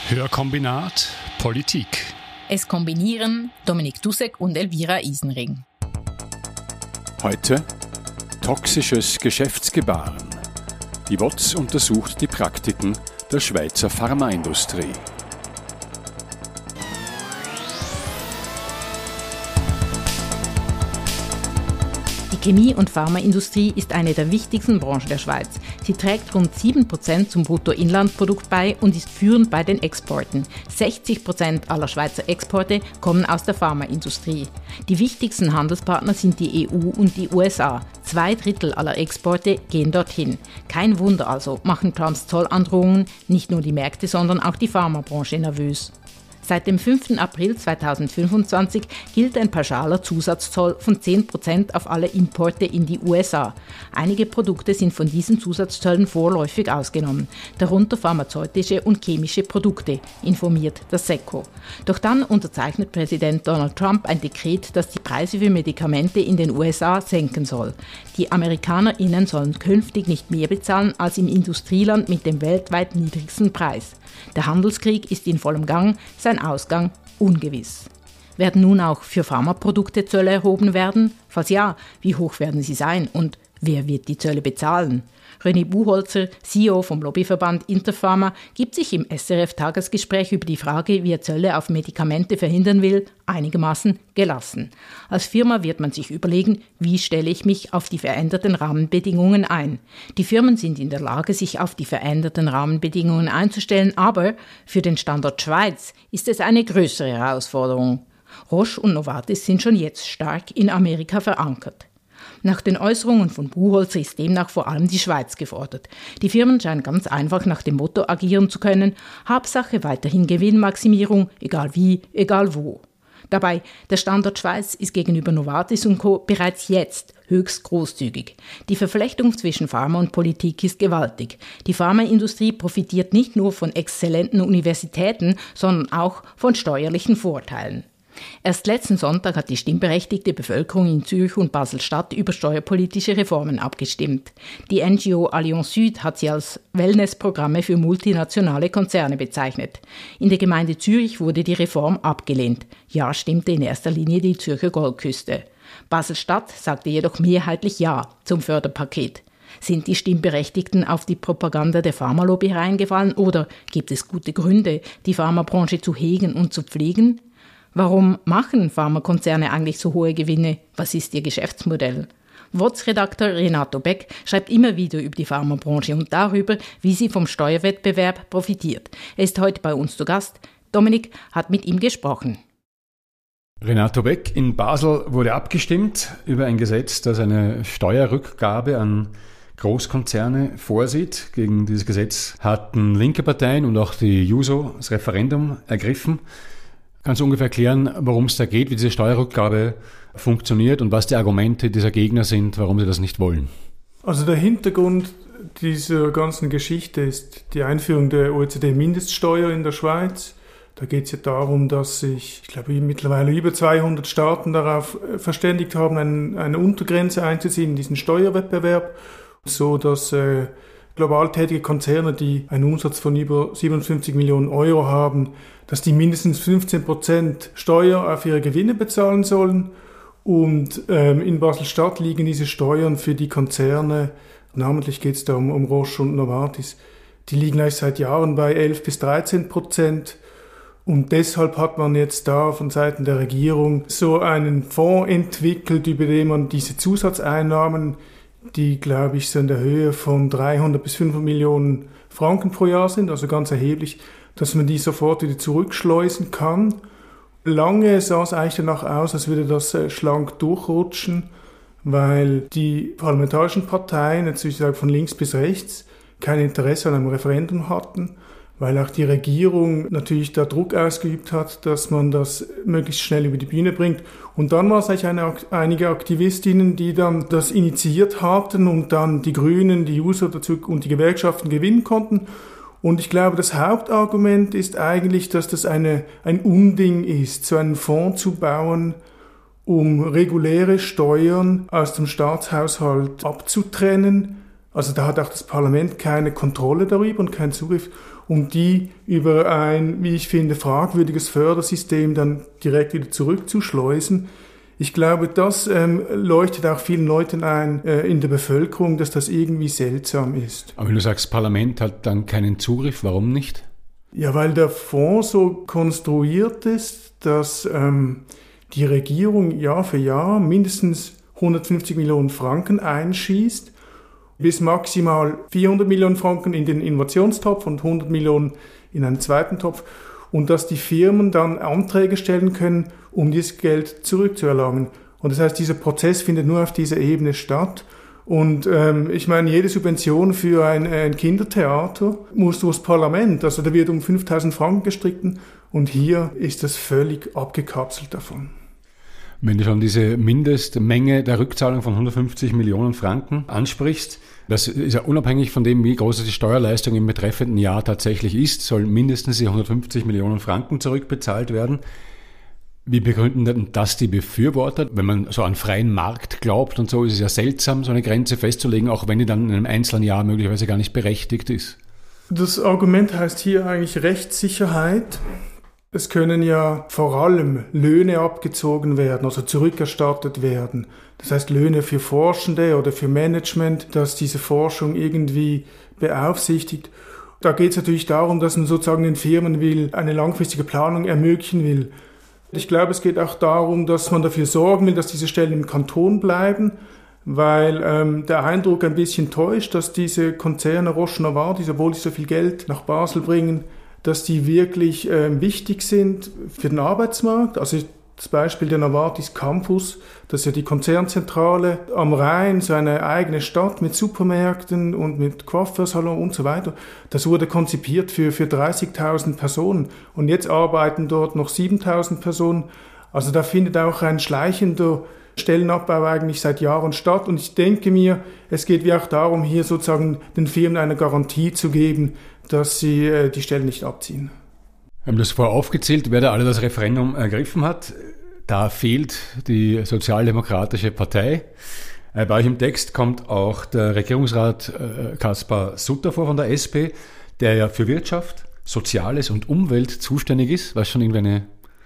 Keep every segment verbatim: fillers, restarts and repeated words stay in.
Hörkombinat Politik. Es kombinieren Dominik Dussek und Elvira Isenring. Heute toxisches Geschäftsgebaren. Die W O Z untersucht die Praktiken der Schweizer Pharmaindustrie. Die Chemie- und Pharmaindustrie ist eine der wichtigsten Branchen der Schweiz. Sie trägt rund sieben Prozent zum Bruttoinlandprodukt bei und ist führend bei den Exporten. sechzig Prozent aller Schweizer Exporte kommen aus der Pharmaindustrie. Die wichtigsten Handelspartner sind die E U und die U S A. Zwei Drittel aller Exporte gehen dorthin. Kein Wunder also, machen Trumps Zollandrohungen nicht nur die Märkte, sondern auch die Pharmabranche nervös. Seit dem fünften April zweitausendfünfundzwanzig gilt ein pauschaler Zusatzzoll von zehn Prozent auf alle Importe in die U S A. Einige Produkte sind von diesen Zusatzzöllen vorläufig ausgenommen, darunter pharmazeutische und chemische Produkte, informiert das SECO. Doch dann unterzeichnet Präsident Donald Trump ein Dekret, das die Preise für Medikamente in den U S A senken soll. Die AmerikanerInnen sollen künftig nicht mehr bezahlen als im Industrieland mit dem weltweit niedrigsten Preis. Der Handelskrieg ist in vollem Gang, sein Ausgang ungewiss. Werden nun auch für Pharmaprodukte Zölle erhoben werden? Falls ja, wie hoch werden sie sein und wer wird die Zölle bezahlen? René Buchholzer, C E O vom Lobbyverband Interpharma, gibt sich im S R F-Tagesgespräch über die Frage, wie er Zölle auf Medikamente verhindern will, einigermaßen gelassen. Als Firma wird man sich überlegen, wie stelle ich mich auf die veränderten Rahmenbedingungen ein. Die Firmen sind in der Lage, sich auf die veränderten Rahmenbedingungen einzustellen, aber für den Standort Schweiz ist es eine größere Herausforderung. Roche und Novartis sind schon jetzt stark in Amerika verankert. Nach den Äußerungen von Buchholzer ist demnach vor allem die Schweiz gefordert. Die Firmen scheinen ganz einfach nach dem Motto agieren zu können: Hauptsache weiterhin Gewinnmaximierung, egal wie, egal wo. Dabei, der Standort Schweiz ist gegenüber Novartis und Co. bereits jetzt höchst großzügig. Die Verflechtung zwischen Pharma und Politik ist gewaltig. Die Pharmaindustrie profitiert nicht nur von exzellenten Universitäten, sondern auch von steuerlichen Vorteilen. Erst letzten Sonntag hat die stimmberechtigte Bevölkerung in Zürich und Basel-Stadt über steuerpolitische Reformen abgestimmt. Die N G O Allianz Süd hat sie als Wellnessprogramme für multinationale Konzerne bezeichnet. In der Gemeinde Zürich wurde die Reform abgelehnt. Ja stimmte in erster Linie die Zürcher Goldküste. Basel-Stadt sagte jedoch mehrheitlich Ja zum Förderpaket. Sind die Stimmberechtigten auf die Propaganda der Pharmalobby hereingefallen oder gibt es gute Gründe, die Pharmabranche zu hegen und zu pflegen? Warum machen Pharmakonzerne eigentlich so hohe Gewinne? Was ist ihr Geschäftsmodell? W O Z-Redakteur Renato Beck schreibt immer wieder über die Pharmabranche und darüber, wie sie vom Steuerwettbewerb profitiert. Er ist heute bei uns zu Gast. Dominik hat mit ihm gesprochen. Renato Beck, in Basel wurde abgestimmt über ein Gesetz, das eine Steuerrückgabe an Großkonzerne vorsieht. Gegen dieses Gesetz hatten linke Parteien und auch die Juso das Referendum ergriffen. Kannst du ungefähr erklären, worum es da geht, wie diese Steuerrückgabe funktioniert und was die Argumente dieser Gegner sind, warum sie das nicht wollen? Also der Hintergrund dieser ganzen Geschichte ist die Einführung der O E C D-Mindeststeuer in der Schweiz. Da geht es ja darum, dass sich, ich glaube, mittlerweile über zweihundert Staaten darauf verständigt haben, eine, eine Untergrenze einzuziehen in diesen Steuerwettbewerb, so dass äh, global tätige Konzerne, die einen Umsatz von über siebenundfünfzig Millionen Euro haben, dass die mindestens fünfzehn Prozent Steuer auf ihre Gewinne bezahlen sollen. Und ähm, in Basel-Stadt liegen diese Steuern für die Konzerne, namentlich geht es da um, um Roche und Novartis, die liegen eigentlich seit Jahren bei elf bis dreizehn Prozent. Und deshalb hat man jetzt da von Seiten der Regierung so einen Fonds entwickelt, über den man diese Zusatzeinnahmen, die, glaube ich, so in der Höhe von dreihundert bis fünfhundert Millionen Franken pro Jahr sind, also ganz erheblich, dass man die sofort wieder zurückschleusen kann. Lange sah es eigentlich danach aus, als würde das äh, schlank durchrutschen, weil die parlamentarischen Parteien, jetzt würde ich sagen von links bis rechts, kein Interesse an einem Referendum hatten, weil auch die Regierung natürlich da Druck ausgeübt hat, dass man das möglichst schnell über die Bühne bringt. Und dann war es eigentlich eine, einige Aktivistinnen, die dann das initiiert hatten und dann die Grünen, die Juso dazu und die Gewerkschaften gewinnen konnten. Und ich glaube, das Hauptargument ist eigentlich, dass das eine, ein Unding ist, so einen Fonds zu bauen, um reguläre Steuern aus dem Staatshaushalt abzutrennen, Also da hat auch das Parlament keine Kontrolle darüber und keinen Zugriff, um die über ein, wie ich finde, fragwürdiges Fördersystem dann direkt wieder zurückzuschleusen. Ich glaube, das ähm, leuchtet auch vielen Leuten ein äh, in der Bevölkerung, dass das irgendwie seltsam ist. Aber wenn du sagst, Parlament hat dann keinen Zugriff, warum nicht? Ja, weil der Fonds so konstruiert ist, dass ähm, die Regierung Jahr für Jahr mindestens hundertfünfzig Millionen Franken einschießt, bis maximal vierhundert Millionen Franken in den Innovationstopf und hundert Millionen in einen zweiten Topf. Und dass die Firmen dann Anträge stellen können, um dieses Geld zurückzuerlangen. Und das heißt, dieser Prozess findet nur auf dieser Ebene statt. Und ähm, ich meine, jede Subvention für ein, ein Kindertheater muss durchs Parlament. Also da wird um fünftausend Franken gestritten und hier ist das völlig abgekapselt davon. Wenn du schon diese Mindestmenge der Rückzahlung von hundertfünfzig Millionen Franken ansprichst, das ist ja unabhängig von dem, wie groß die Steuerleistung im betreffenden Jahr tatsächlich ist, sollen mindestens die hundertfünfzig Millionen Franken zurückbezahlt werden. Wie begründen denn das die Befürworter? Wenn man so an freien Markt glaubt und so, ist es ja seltsam, so eine Grenze festzulegen, auch wenn die dann in einem einzelnen Jahr möglicherweise gar nicht berechtigt ist. Das Argument heißt hier eigentlich Rechtssicherheit. Es können ja vor allem Löhne abgezogen werden, also zurückerstattet werden. Das heißt Löhne für Forschende oder für Management, das diese Forschung irgendwie beaufsichtigt. Da geht es natürlich darum, dass man sozusagen den Firmen will, eine langfristige Planung ermöglichen will. Ich glaube, es geht auch darum, dass man dafür sorgen will, dass diese Stellen im Kanton bleiben, weil ähm, der Eindruck ein bisschen täuscht, dass diese Konzerne Roche Novartis, obwohl sie so viel Geld nach Basel bringen, dass die wirklich äh, wichtig sind für den Arbeitsmarkt. Also das Beispiel der Novartis Campus, das ist ja die Konzernzentrale am Rhein, so eine eigene Stadt mit Supermärkten und mit Coiffeursalon und so weiter. Das wurde konzipiert für, für dreißigtausend Personen und jetzt arbeiten dort noch siebentausend Personen. Also da findet auch ein schleichender Stellenabbau eigentlich seit Jahren statt. Und ich denke mir, es geht wie auch darum, hier sozusagen den Firmen eine Garantie zu geben, dass sie äh, die Stellen nicht abziehen. Wir haben das vorher aufgezählt, wer da alle das Referendum ergriffen hat. Da fehlt die Sozialdemokratische Partei. Bei euch im Text kommt auch der Regierungsrat Kaspar Sutter vor von der S P, der ja für Wirtschaft, Soziales und Umwelt zuständig ist, was schon irgendwie eine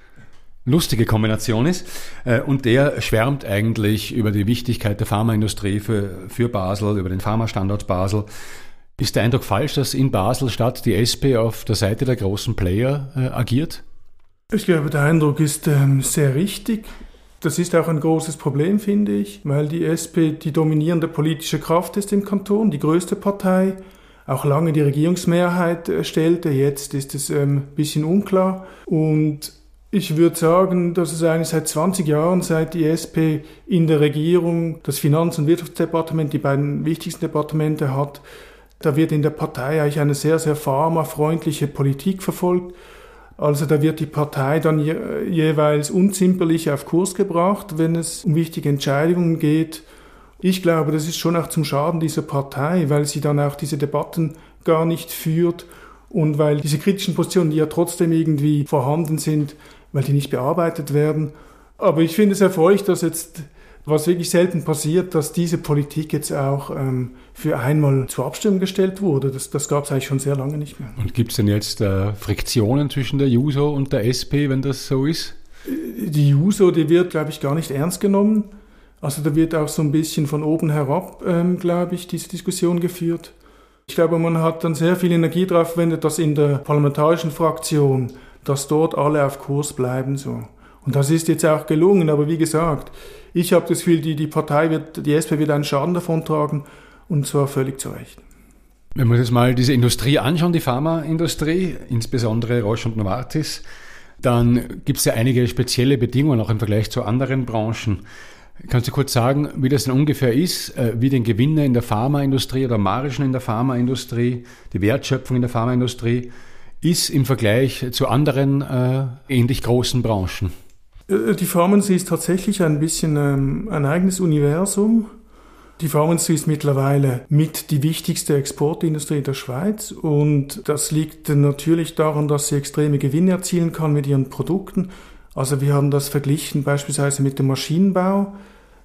lustige Kombination ist. Und der schwärmt eigentlich über die Wichtigkeit der Pharmaindustrie für, für Basel, über den Pharmastandort Basel. Ist der Eindruck falsch, dass in Basel-Stadt die S P auf der Seite der großen Player äh, agiert? Ich glaube, der Eindruck ist ähm, sehr richtig. Das ist auch ein großes Problem, finde ich, weil die S P die dominierende politische Kraft ist im Kanton, die größte Partei, auch lange die Regierungsmehrheit äh, stellte. Jetzt ist es ähm, ein bisschen unklar. Und ich würde sagen, dass es eigentlich seit zwanzig Jahren, seit die S P in der Regierung das Finanz- und Wirtschaftsdepartement, die beiden wichtigsten Departemente hat, da wird in der Partei eigentlich eine sehr, sehr pharmafreundliche Politik verfolgt. Also da wird die Partei dann je, jeweils unzimperlich auf Kurs gebracht, wenn es um wichtige Entscheidungen geht. Ich glaube, das ist schon auch zum Schaden dieser Partei, weil sie dann auch diese Debatten gar nicht führt und weil diese kritischen Positionen, die ja trotzdem irgendwie vorhanden sind, weil die nicht bearbeitet werden. Aber ich finde es erfreulich, dass jetzt, was wirklich selten passiert, dass diese Politik jetzt auch ähm, für einmal zur Abstimmung gestellt wurde. Das, das gab es eigentlich schon sehr lange nicht mehr. Und gibt es denn jetzt äh, Friktionen zwischen der Juso und der S P, wenn das so ist? Die Juso, die wird, glaube ich, gar nicht ernst genommen. Also da wird auch so ein bisschen von oben herab, ähm, glaube ich, diese Diskussion geführt. Ich glaube, man hat dann sehr viel Energie darauf verwendet, dass in der parlamentarischen Fraktion, dass dort alle auf Kurs bleiben. So. Und das ist jetzt auch gelungen, aber wie gesagt, ich habe das Gefühl, die, die Partei wird, die S P wird einen Schaden davon tragen und zwar völlig zu Recht. Wenn wir uns mal diese Industrie anschauen, die Pharmaindustrie, insbesondere Roche und Novartis, dann gibt es ja einige spezielle Bedingungen auch im Vergleich zu anderen Branchen. Kannst du kurz sagen, wie das denn ungefähr ist, wie den Gewinne in der Pharmaindustrie oder Margen in der Pharmaindustrie, die Wertschöpfung in der Pharmaindustrie ist im Vergleich zu anderen äh, ähnlich großen Branchen? Die Pharmaindustrie ist tatsächlich ein bisschen ähm, ein eigenes Universum. Die Pharmaindustrie ist mittlerweile mit die wichtigste Exportindustrie der Schweiz und das liegt natürlich daran, dass sie extreme Gewinne erzielen kann mit ihren Produkten. Also wir haben das verglichen beispielsweise mit dem Maschinenbau.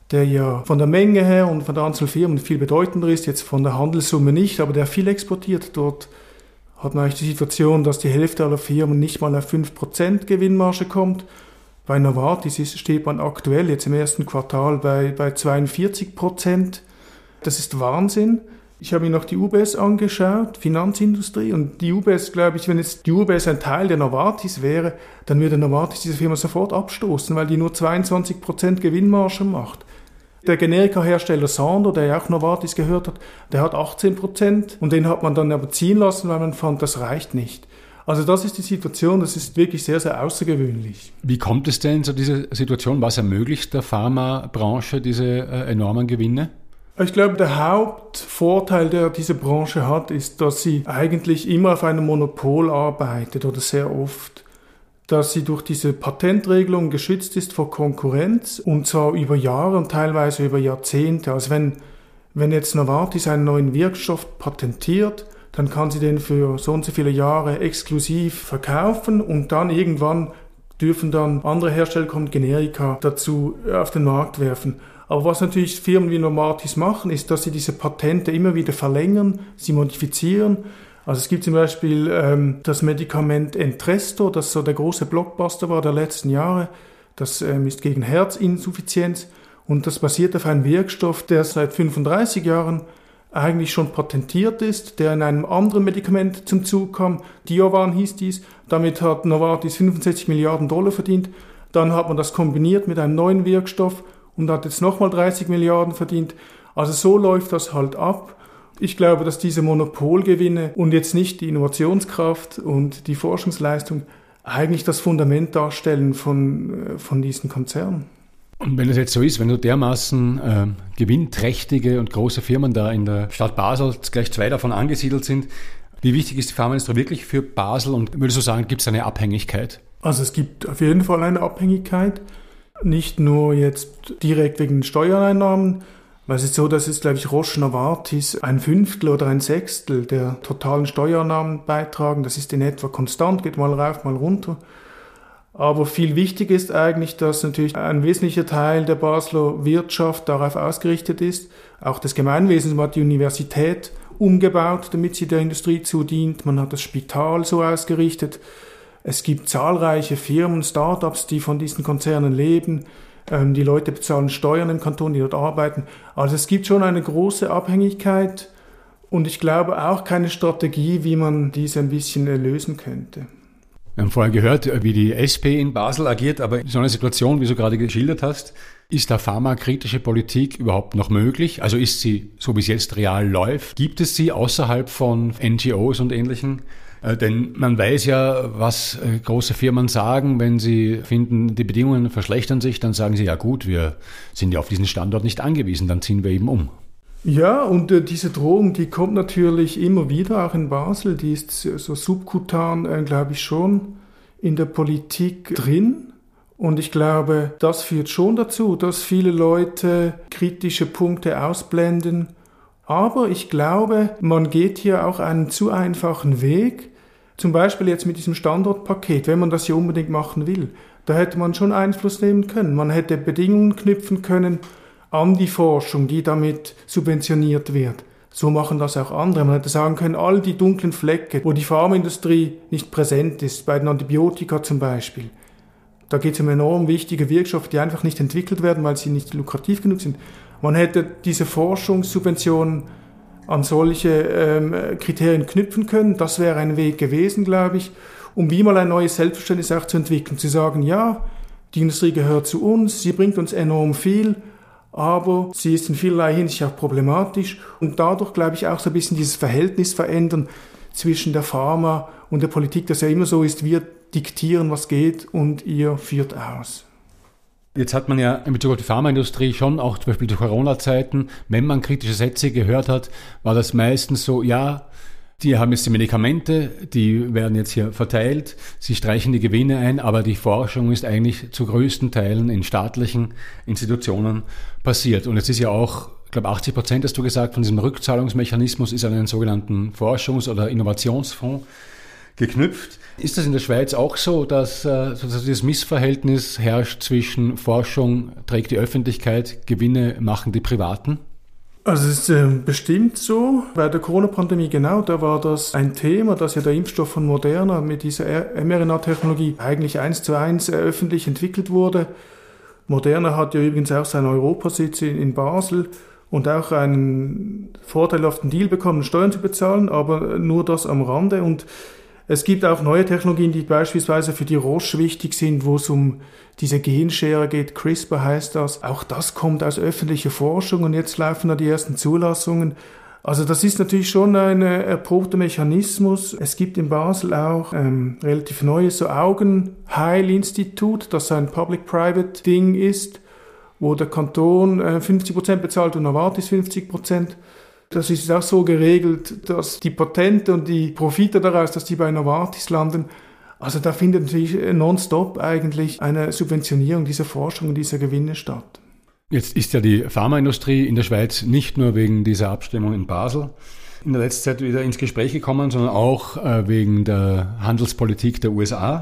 der ja von der Menge her und von der Anzahl Firmen viel bedeutender ist, jetzt von der Handelssumme nicht, aber der viel exportiert. Dort hat man eigentlich die Situation, dass die Hälfte aller Firmen nicht mal auf fünf Prozent Gewinnmarge kommt. Bei Novartis ist, steht man aktuell jetzt im ersten Quartal bei, bei zweiundvierzig Prozent. Das ist Wahnsinn. Ich habe mir noch die U B S angeschaut, Finanzindustrie, und die U B S, glaube ich, wenn jetzt die U B S ein Teil der Novartis wäre, dann würde Novartis diese Firma sofort abstoßen, weil die nur zweiundzwanzig Prozent Gewinnmarge macht. Der Generika-Hersteller Sandoz, der ja auch Novartis gehört hat, der hat achtzehn Prozent und den hat man dann aber ziehen lassen, weil man fand, das reicht nicht. Also das ist die Situation, das ist wirklich sehr, sehr außergewöhnlich. Wie kommt es denn zu dieser Situation? Was ermöglicht der Pharmabranche diese äh, enormen Gewinne? Ich glaube, der Hauptvorteil, der diese Branche hat, ist, dass sie eigentlich immer auf einem Monopol arbeitet oder sehr oft. Dass sie durch diese Patentregelung geschützt ist vor Konkurrenz und zwar über Jahre und teilweise über Jahrzehnte. Also wenn, wenn jetzt Novartis einen neuen Wirkstoff patentiert, dann kann sie den für so und so viele Jahre exklusiv verkaufen und dann irgendwann dürfen dann andere Hersteller kommen, Generika, dazu auf den Markt werfen. Aber was natürlich Firmen wie Novartis machen, ist, dass sie diese Patente immer wieder verlängern, sie modifizieren. Also es gibt zum Beispiel ähm, das Medikament Entresto, das so der große Blockbuster war der letzten Jahre. Das ähm, ist gegen Herzinsuffizienz und das basiert auf einem Wirkstoff, der seit fünfunddreißig Jahren eigentlich schon patentiert ist, der in einem anderen Medikament zum Zug kam. Diovan hieß dies. Damit hat Novartis fünfundsechzig Milliarden Dollar verdient. Dann hat man das kombiniert mit einem neuen Wirkstoff und hat jetzt nochmal dreißig Milliarden verdient. Also so läuft das halt ab. Ich glaube, dass diese Monopolgewinne und jetzt nicht die Innovationskraft und die Forschungsleistung eigentlich das Fundament darstellen von, von diesen Konzernen. Und wenn es jetzt so ist, wenn du dermaßen äh, gewinnträchtige und große Firmen da in der Stadt Basel, gleich zwei davon angesiedelt sind, wie wichtig ist die Pharmaindustrie wirklich für Basel und würdest du sagen, gibt es eine Abhängigkeit? Also es gibt auf jeden Fall eine Abhängigkeit, nicht nur jetzt direkt wegen den Steuereinnahmen, weil es ist so, dass es, glaube ich, Roche Novartis ein Fünftel oder ein Sechstel der totalen Steuereinnahmen beitragen. Das ist in etwa konstant, geht mal rauf, mal runter. Aber viel wichtiger ist eigentlich, dass natürlich ein wesentlicher Teil der Basler Wirtschaft darauf ausgerichtet ist. Auch das Gemeinwesen, man hat die Universität umgebaut, damit sie der Industrie zudient. Man hat das Spital so ausgerichtet. Es gibt zahlreiche Firmen, Start-ups, die von diesen Konzernen leben. Ähm, die Leute bezahlen Steuern im Kanton, die dort arbeiten. Also es gibt schon eine große Abhängigkeit und ich glaube auch keine Strategie, wie man diese ein bisschen lösen könnte. Wir haben vorher gehört, wie die S P in Basel agiert, aber in so einer Situation, wie du gerade geschildert hast, ist da pharmakritische Politik überhaupt noch möglich? Also ist sie, so wie es jetzt real läuft, gibt es sie außerhalb von N G Os und Ähnlichem? Äh, denn man weiß ja, was äh, große Firmen sagen, wenn sie finden, die Bedingungen verschlechtern sich, dann sagen sie, ja gut, wir sind ja auf diesen Standort nicht angewiesen, dann ziehen wir eben um. Ja, und äh, diese Drohung, die kommt natürlich immer wieder, auch in Basel, die ist so subkutan, äh, glaube ich, schon in der Politik drin. Und ich glaube, das führt schon dazu, dass viele Leute kritische Punkte ausblenden. Aber ich glaube, man geht hier auch einen zu einfachen Weg. Zum Beispiel jetzt mit diesem Standortpaket, wenn man das ja unbedingt machen will. Da hätte man schon Einfluss nehmen können. Man hätte Bedingungen knüpfen können an die Forschung, die damit subventioniert wird. So machen das auch andere. Man hätte sagen können, all die dunklen Flecke, wo die Pharmaindustrie nicht präsent ist, bei den Antibiotika zum Beispiel. Da geht es um enorm wichtige Wirkstoffe, die einfach nicht entwickelt werden, weil sie nicht lukrativ genug sind. Man hätte diese Forschungssubventionen an solche ähm, Kriterien knüpfen können. Das wäre ein Weg gewesen, glaube ich, um wie mal ein neues Selbstverständnis auch zu entwickeln. Zu sagen, ja, die Industrie gehört zu uns, sie bringt uns enorm viel, aber sie ist in vielerlei Hinsicht auch problematisch und dadurch, glaube ich, auch so ein bisschen dieses Verhältnis verändern zwischen der Pharma und der Politik, das ja immer so ist, wir diktieren, was geht und ihr führt aus. Jetzt hat man ja in Bezug auf die Pharmaindustrie schon auch zum Beispiel zu Corona-Zeiten, wenn man kritische Sätze gehört hat, war das meistens so, ja, die haben jetzt die Medikamente, die werden jetzt hier verteilt, sie streichen die Gewinne ein, aber die Forschung ist eigentlich zu größten Teilen in staatlichen Institutionen passiert. Und jetzt ist ja auch, ich glaube achtzig Prozent, hast du gesagt, von diesem Rückzahlungsmechanismus ist an einen sogenannten Forschungs- oder Innovationsfonds geknüpft. Ist das in der Schweiz auch so, dass äh, sozusagen dieses Missverhältnis herrscht zwischen Forschung trägt die Öffentlichkeit, Gewinne machen die Privaten? Also es ist äh, bestimmt so. Bei der Corona-Pandemie genau, da war das ein Thema, dass ja der Impfstoff von Moderna mit dieser mRNA-Technologie eigentlich eins zu eins äh, öffentlich entwickelt wurde. Moderna hat ja übrigens auch seinen Europasitz in, in Basel und auch einen vorteilhaften Deal bekommen, Steuern zu bezahlen, aber nur das am Rande. Und es gibt auch neue Technologien, die beispielsweise für die Roche wichtig sind, wo es um diese Genschere geht, CRISPR heißt das. Auch das kommt aus öffentlicher Forschung und jetzt laufen da die ersten Zulassungen. Also das ist natürlich schon ein erprobter Mechanismus. Es gibt in Basel auch ähm, relativ neues so Augenheilinstitut, das ein Public-Private-Ding ist, wo der Kanton äh, fünfzig Prozent bezahlt und Novartis fünfzig Prozent. Das ist auch so geregelt, dass die Patente und die Profite daraus, dass die bei Novartis landen. Also da findet natürlich nonstop eigentlich eine Subventionierung dieser Forschung und dieser Gewinne statt. Jetzt ist ja die Pharmaindustrie in der Schweiz nicht nur wegen dieser Abstimmung in Basel in der letzten Zeit wieder ins Gespräch gekommen, sondern auch äh, wegen der Handelspolitik der U S A.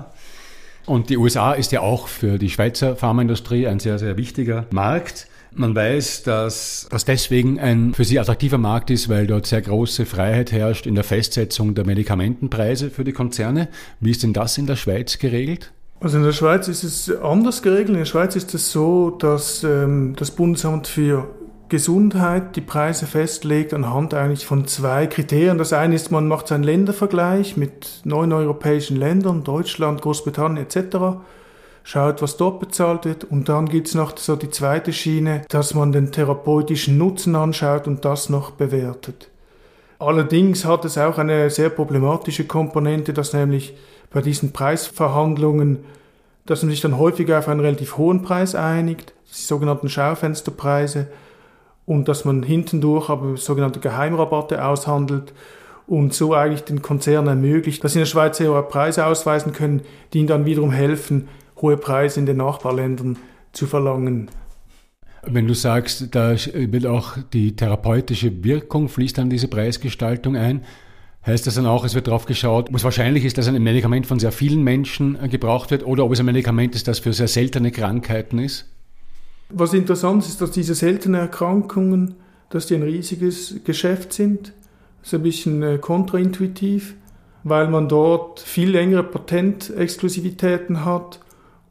Und die U S A ist ja auch für die Schweizer Pharmaindustrie ein sehr, sehr wichtiger Markt. Man weiß, dass das deswegen ein für sie attraktiver Markt ist, weil dort sehr große Freiheit herrscht in der Festsetzung der Medikamentenpreise für die Konzerne. Wie ist denn das in der Schweiz geregelt? Also in der Schweiz ist es anders geregelt. In der Schweiz ist es so, dass ähm, das Bundesamt für Gesundheit die Preise festlegt anhand eigentlich von zwei Kriterien. Das eine ist, man macht einen Ländervergleich mit neun europäischen Ländern, Deutschland, Großbritannien et cetera, schaut, was dort bezahlt wird, und dann gibt es noch so die zweite Schiene, dass man den therapeutischen Nutzen anschaut und das noch bewertet. Allerdings hat es auch eine sehr problematische Komponente, dass nämlich bei diesen Preisverhandlungen, dass man sich dann häufig auf einen relativ hohen Preis einigt, die sogenannten Schaufensterpreise, und dass man hintendurch aber sogenannte Geheimrabatte aushandelt und so eigentlich den Konzernen ermöglicht, dass sie in der Schweiz höhere Preise ausweisen können, die ihnen dann wiederum helfen, hohe Preise in den Nachbarländern zu verlangen. Wenn du sagst, da wird auch die therapeutische Wirkung fließt an diese Preisgestaltung ein, heißt das dann auch, es wird darauf geschaut, ob es wahrscheinlich ist, dass ein Medikament von sehr vielen Menschen gebraucht wird oder ob es ein Medikament ist, das für sehr seltene Krankheiten ist? Was interessant ist, dass diese seltenen Erkrankungen, dass die ein riesiges Geschäft sind. Das ist ein bisschen kontraintuitiv, weil man dort viel längere Patentexklusivitäten hat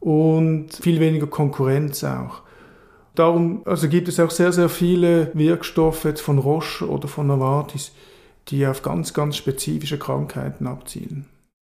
und viel weniger Konkurrenz auch. Darum also gibt es auch sehr, sehr viele Wirkstoffe jetzt von Roche oder von Novartis, die auf ganz, ganz spezifische Krankheiten abzielen.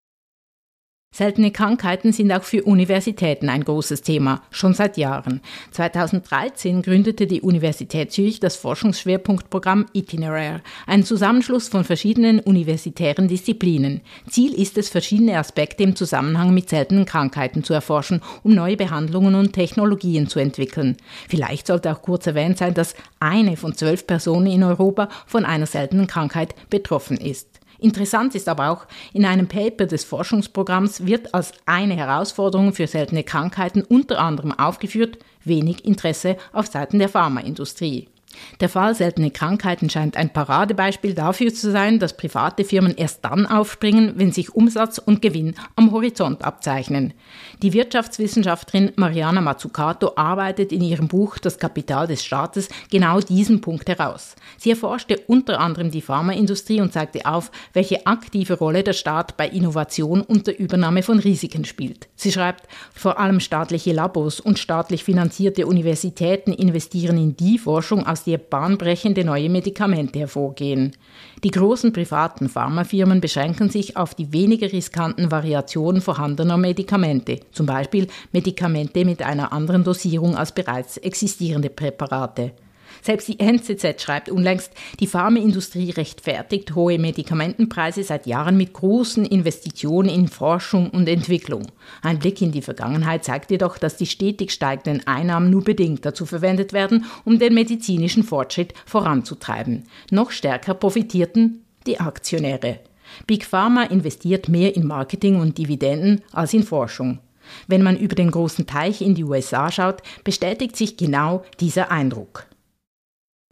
Seltene Krankheiten sind auch für Universitäten ein großes Thema, schon seit Jahren. zweitausenddreizehn gründete die Universität Zürich das Forschungsschwerpunktprogramm Itinerary, ein Zusammenschluss von verschiedenen universitären Disziplinen. Ziel ist es, verschiedene Aspekte im Zusammenhang mit seltenen Krankheiten zu erforschen, um neue Behandlungen und Technologien zu entwickeln. Vielleicht sollte auch kurz erwähnt sein, dass eine von zwölf Personen in Europa von einer seltenen Krankheit betroffen ist. Interessant ist aber auch, in einem Paper des Forschungsprogramms wird als eine Herausforderung für seltene Krankheiten unter anderem aufgeführt, wenig Interesse auf Seiten der Pharmaindustrie. Der Fall seltene Krankheiten scheint ein Paradebeispiel dafür zu sein, dass private Firmen erst dann aufspringen, wenn sich Umsatz und Gewinn am Horizont abzeichnen. Die Wirtschaftswissenschaftlerin Mariana Mazzucato arbeitet in ihrem Buch Das Kapital des Staates genau diesen Punkt heraus. Sie erforschte unter anderem die Pharmaindustrie und zeigte auf, welche aktive Rolle der Staat bei Innovation und der Übernahme von Risiken spielt. Sie schreibt, vor allem staatliche Labors und staatlich finanzierte Universitäten investieren in die Forschung, aus der bahnbrechende neue Medikamente hervorgehen. Die großen privaten Pharmafirmen beschränken sich auf die weniger riskanten Variationen vorhandener Medikamente, zum Beispiel Medikamente mit einer anderen Dosierung als bereits existierende Präparate. Selbst die N Z Z schreibt unlängst, die Pharmaindustrie rechtfertigt hohe Medikamentenpreise seit Jahren mit großen Investitionen in Forschung und Entwicklung. Ein Blick in die Vergangenheit zeigt jedoch, dass die stetig steigenden Einnahmen nur bedingt dazu verwendet werden, um den medizinischen Fortschritt voranzutreiben. Noch stärker profitierten die Aktionäre. Big Pharma investiert mehr in Marketing und Dividenden als in Forschung. Wenn man über den großen Teich in die U S A schaut, bestätigt sich genau dieser Eindruck.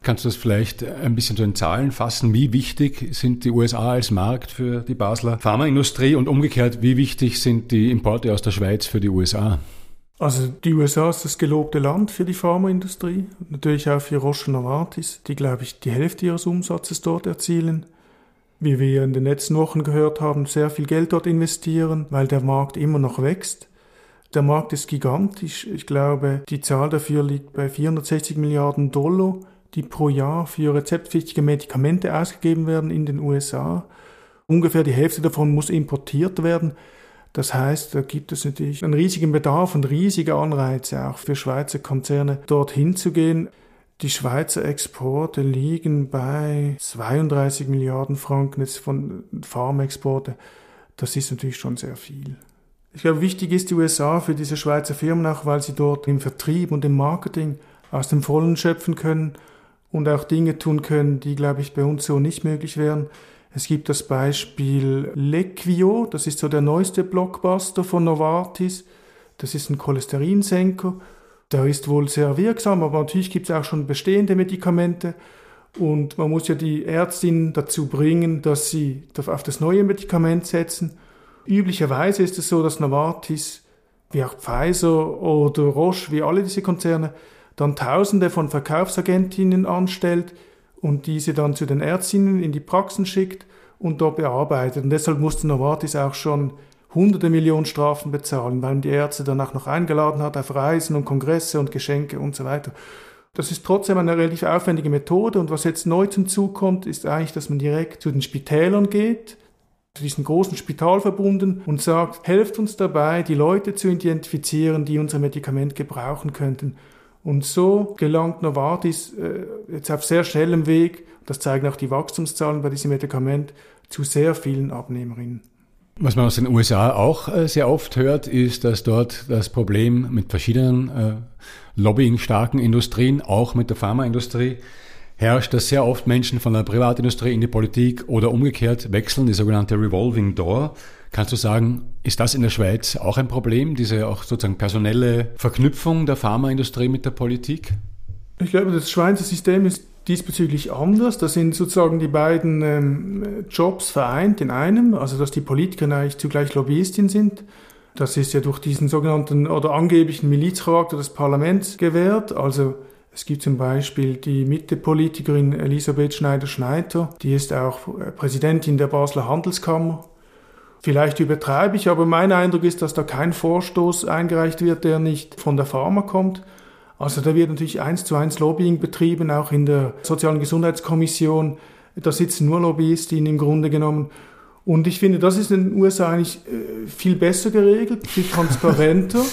Kannst du das vielleicht ein bisschen so in Zahlen fassen? Wie wichtig sind die U S A als Markt für die Basler Pharmaindustrie und umgekehrt, wie wichtig sind die Importe aus der Schweiz für die U S A? Also die U S A ist das gelobte Land für die Pharmaindustrie, natürlich auch für Roche und Novartis, die, glaube ich, die Hälfte ihres Umsatzes dort erzielen. Wie wir in den letzten Wochen gehört haben, sehr viel Geld dort investieren, weil der Markt immer noch wächst. Der Markt ist gigantisch. Ich glaube, die Zahl dafür liegt bei vierhundertsechzig Milliarden Dollar, die pro Jahr für rezeptpflichtige Medikamente ausgegeben werden in den U S A. Ungefähr die Hälfte davon muss importiert werden. Das heißt, da gibt es natürlich einen riesigen Bedarf und riesige Anreize auch für Schweizer Konzerne, dorthin zu gehen. Die Schweizer Exporte liegen bei zweiunddreißig Milliarden Franken jetzt von Pharmaexporte. Das ist natürlich schon sehr viel. Ich glaube, wichtig ist die U S A für diese Schweizer Firmen auch, weil sie dort im Vertrieb und im Marketing aus dem Vollen schöpfen können und auch Dinge tun können, die, glaube ich, bei uns so nicht möglich wären. Es gibt das Beispiel Leqvio, das ist so der neueste Blockbuster von Novartis. Das ist ein Cholesterinsenker. Der ist wohl sehr wirksam, aber natürlich gibt es auch schon bestehende Medikamente. Und man muss ja die Ärztinnen dazu bringen, dass sie auf das neue Medikament setzen. Üblicherweise ist es so, dass Novartis, wie auch Pfizer oder Roche, wie alle diese Konzerne, dann Tausende von Verkaufsagentinnen anstellt und diese dann zu den Ärztinnen in die Praxen schickt und dort bearbeitet. Und deshalb musste Novartis auch schon hunderte Millionen Strafen bezahlen, weil man die Ärzte dann auch noch eingeladen hat auf Reisen und Kongresse und Geschenke und so weiter. Das ist trotzdem eine relativ aufwendige Methode und was jetzt neu hinzukommt, ist eigentlich, dass man direkt zu den Spitälern geht, zu diesen großen Spitalverbunden und sagt, helft uns dabei, die Leute zu identifizieren, die unser Medikament gebrauchen könnten. Und so gelangt Novartis äh, jetzt auf sehr schnellem Weg, das zeigen auch die Wachstumszahlen bei diesem Medikament, zu sehr vielen Abnehmerinnen. Was man aus den U S A auch äh, sehr oft hört, ist, dass dort das Problem mit verschiedenen äh, lobbying-starken Industrien, auch mit der Pharmaindustrie, herrscht, dass sehr oft Menschen von der Privatindustrie in die Politik oder umgekehrt wechseln, die sogenannte Revolving Door. Kannst du sagen, ist das in der Schweiz auch ein Problem, diese auch sozusagen personelle Verknüpfung der Pharmaindustrie mit der Politik? Ich glaube, das Schweizer System ist diesbezüglich anders. Da sind sozusagen die beiden ähm, Jobs vereint in einem, also dass die Politiker eigentlich zugleich Lobbyistin sind. Das ist ja durch diesen sogenannten oder angeblichen Milizcharakter des Parlaments gewährt. Also es gibt zum Beispiel die Mitte-Politikerin Elisabeth Schneider-Schneider, die ist auch Präsidentin der Basler Handelskammer. Vielleicht übertreibe ich, aber mein Eindruck ist, dass da kein Vorstoß eingereicht wird, der nicht von der Pharma kommt. Also da wird natürlich eins zu eins Lobbying betrieben, auch in der Sozialen Gesundheitskommission. Da sitzen nur Lobbyistinnen im Grunde genommen. Und ich finde, das ist in den U S A eigentlich viel besser geregelt, viel transparenter,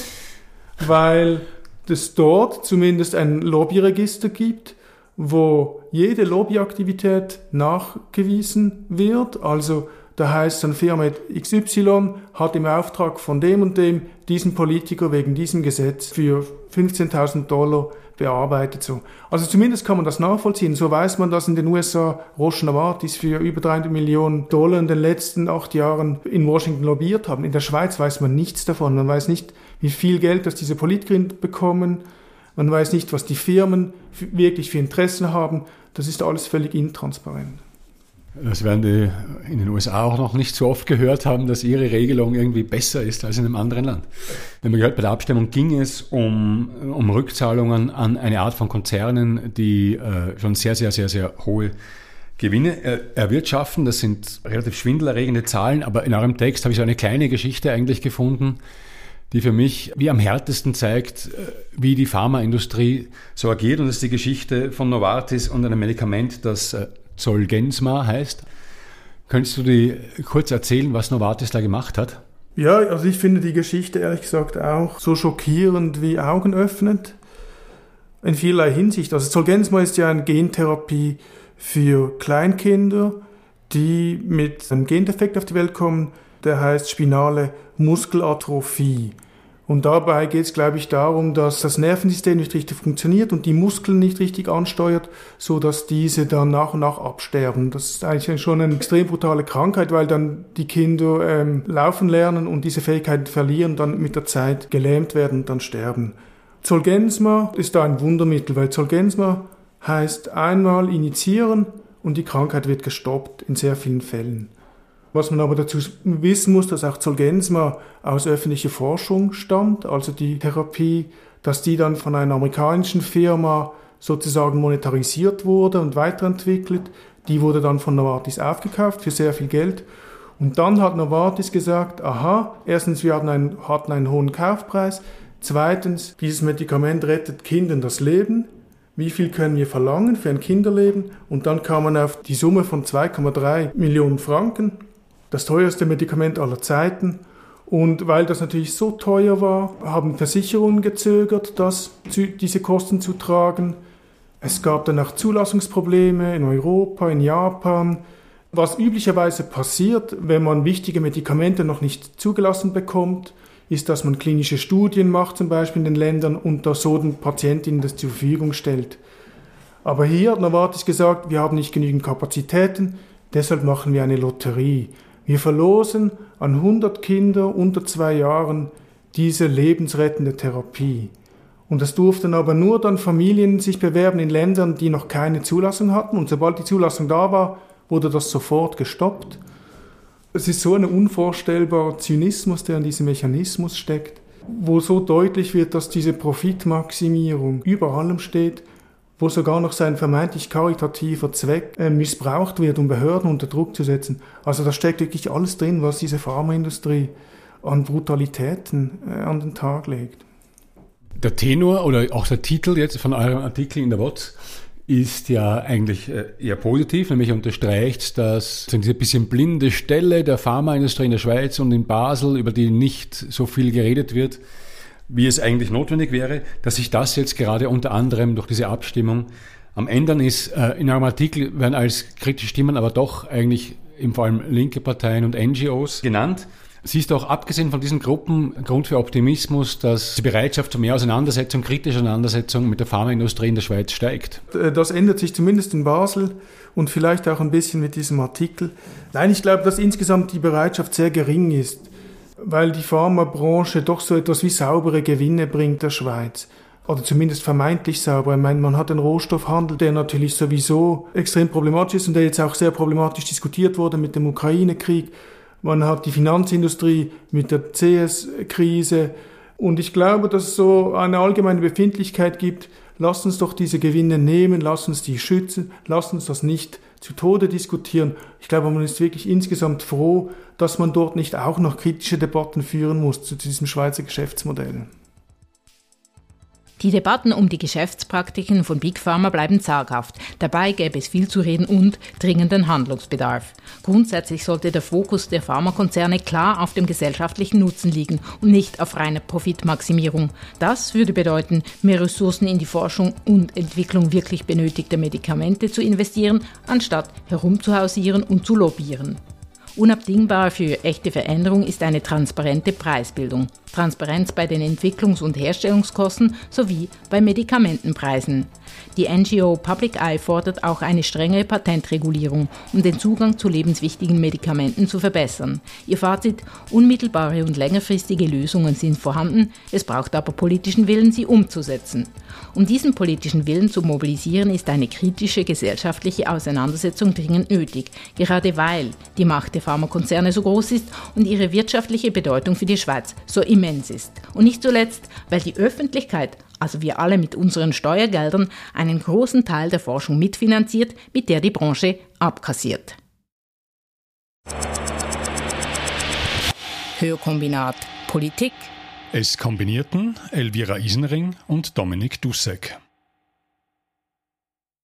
weil es dort zumindest ein Lobbyregister gibt, wo jede Lobbyaktivität nachgewiesen wird. Also da heißt dann Firma X Y hat im Auftrag von dem und dem diesen Politiker wegen diesem Gesetz für fünfzehntausend Dollar bearbeitet. So. Also zumindest kann man das nachvollziehen. So weiß man, dass in den U S A Roche und Novartis für über dreihundert Millionen Dollar in den letzten acht Jahren in Washington lobbyiert haben. In der Schweiz weiß man nichts davon. Man weiß nicht, wie viel Geld das diese Politikerinnen bekommen. Man weiß nicht, was die Firmen wirklich für Interessen haben. Das ist alles völlig intransparent. Das werden die in den U S A auch noch nicht so oft gehört haben, dass ihre Regelung irgendwie besser ist als in einem anderen Land. Wenn man gehört, bei der Abstimmung ging es um, um Rückzahlungen an eine Art von Konzernen, die äh, schon sehr, sehr, sehr, sehr hohe Gewinne äh, erwirtschaften. Das sind relativ schwindelerregende Zahlen, aber in eurem Text habe ich so eine kleine Geschichte eigentlich gefunden, die für mich wie am härtesten zeigt, wie die Pharmaindustrie so agiert. Und das ist die Geschichte von Novartis und einem Medikament, das äh, Zolgensma heißt. Könntest du dir kurz erzählen, was Novartis da gemacht hat? Ja, also ich finde die Geschichte ehrlich gesagt auch so schockierend wie augenöffnend in vielerlei Hinsicht. Also Zolgensma ist ja eine Gentherapie für Kleinkinder, die mit einem Gendefekt auf die Welt kommen, der heißt spinale Muskelatrophie. Und dabei geht es, glaube ich, darum, dass das Nervensystem nicht richtig funktioniert und die Muskeln nicht richtig ansteuert, so dass diese dann nach und nach absterben. Das ist eigentlich schon eine extrem brutale Krankheit, weil dann die Kinder ähm, laufen lernen und diese Fähigkeiten verlieren, dann mit der Zeit gelähmt werden und dann sterben. Zolgensma ist da ein Wundermittel, weil Zolgensma heißt einmal injizieren und die Krankheit wird gestoppt in sehr vielen Fällen. Was man aber dazu wissen muss, dass auch Zolgensma aus öffentlicher Forschung stammt, also die Therapie, dass die dann von einer amerikanischen Firma sozusagen monetarisiert wurde und weiterentwickelt. Die wurde dann von Novartis aufgekauft für sehr viel Geld. Und dann hat Novartis gesagt, aha, erstens, wir hatten einen, hatten einen hohen Kaufpreis. Zweitens, dieses Medikament rettet Kindern das Leben. Wie viel können wir verlangen für ein Kinderleben? Und dann kam man auf die Summe von zwei Komma drei Millionen Franken. Das teuerste Medikament aller Zeiten. Und weil das natürlich so teuer war, haben Versicherungen gezögert, das, diese Kosten zu tragen. Es gab dann auch Zulassungsprobleme in Europa, in Japan. Was üblicherweise passiert, wenn man wichtige Medikamente noch nicht zugelassen bekommt, ist, dass man klinische Studien macht, zum Beispiel in den Ländern, und da so den Patientinnen das zur Verfügung stellt. Aber hier hat Novartis gesagt, wir haben nicht genügend Kapazitäten, deshalb machen wir eine Lotterie. Wir verlosen an hundert Kinder unter zwei Jahren diese lebensrettende Therapie. Und das durften aber nur dann Familien sich bewerben in Ländern, die noch keine Zulassung hatten. Und sobald die Zulassung da war, wurde das sofort gestoppt. Es ist so ein unvorstellbarer Zynismus, der in diesem Mechanismus steckt, wo so deutlich wird, dass diese Profitmaximierung über allem steht, wo sogar noch sein vermeintlich karitativer Zweck äh, missbraucht wird, um Behörden unter Druck zu setzen. Also da steckt wirklich alles drin, was diese Pharmaindustrie an Brutalitäten äh, an den Tag legt. Der Tenor oder auch der Titel jetzt von eurem Artikel in der W O Z ist ja eigentlich eher positiv, nämlich unterstreicht, dass diese bisschen blinde Stelle der Pharmaindustrie in der Schweiz und in Basel, über die nicht so viel geredet wird, wie es eigentlich notwendig wäre, dass sich das jetzt gerade unter anderem durch diese Abstimmung am Ändern ist. In eurem Artikel werden als kritische Stimmen aber doch eigentlich vor allem linke Parteien und N G Os genannt. Siehst du auch, abgesehen von diesen Gruppen, Grund für Optimismus, dass die Bereitschaft zu mehr Auseinandersetzung, kritischer Auseinandersetzung mit der Pharmaindustrie in der Schweiz steigt? Das ändert sich zumindest in Basel und vielleicht auch ein bisschen mit diesem Artikel. Nein, ich glaube, dass insgesamt die Bereitschaft sehr gering ist, weil die Pharmabranche doch so etwas wie saubere Gewinne bringt der Schweiz. Oder zumindest vermeintlich sauber. Ich meine, man hat einen Rohstoffhandel, der natürlich sowieso extrem problematisch ist und der jetzt auch sehr problematisch diskutiert wurde mit dem Ukraine-Krieg. Man hat die Finanzindustrie mit der C S-Krise. Und ich glaube, dass es so eine allgemeine Befindlichkeit gibt, lasst uns doch diese Gewinne nehmen, lasst uns die schützen, lasst uns das nicht zu Tode diskutieren. Ich glaube, man ist wirklich insgesamt froh, dass man dort nicht auch noch kritische Debatten führen muss zu diesem Schweizer Geschäftsmodell. Die Debatten um die Geschäftspraktiken von Big Pharma bleiben zaghaft. Dabei gäbe es viel zu reden und dringenden Handlungsbedarf. Grundsätzlich sollte der Fokus der Pharmakonzerne klar auf dem gesellschaftlichen Nutzen liegen und nicht auf reine Profitmaximierung. Das würde bedeuten, mehr Ressourcen in die Forschung und Entwicklung wirklich benötigter Medikamente zu investieren, anstatt herumzuhausieren und zu lobbyieren. Unabdingbar für echte Veränderung ist eine transparente Preisbildung. Transparenz bei den Entwicklungs- und Herstellungskosten sowie bei Medikamentenpreisen. Die N G O Public Eye fordert auch eine strengere Patentregulierung, um den Zugang zu lebenswichtigen Medikamenten zu verbessern. Ihr Fazit: unmittelbare und längerfristige Lösungen sind vorhanden, es braucht aber politischen Willen, sie umzusetzen. Um diesen politischen Willen zu mobilisieren, ist eine kritische gesellschaftliche Auseinandersetzung dringend nötig, gerade weil die Macht der Pharmakonzerne so groß ist und ihre wirtschaftliche Bedeutung für die Schweiz so immens ist. Und nicht zuletzt, weil die Öffentlichkeit, also wir alle mit unseren Steuergeldern, einen großen Teil der Forschung mitfinanziert, mit der die Branche abkassiert. Hörkombinat Politik. Es kombinierten Elvira Isenring und Dominik Dussek.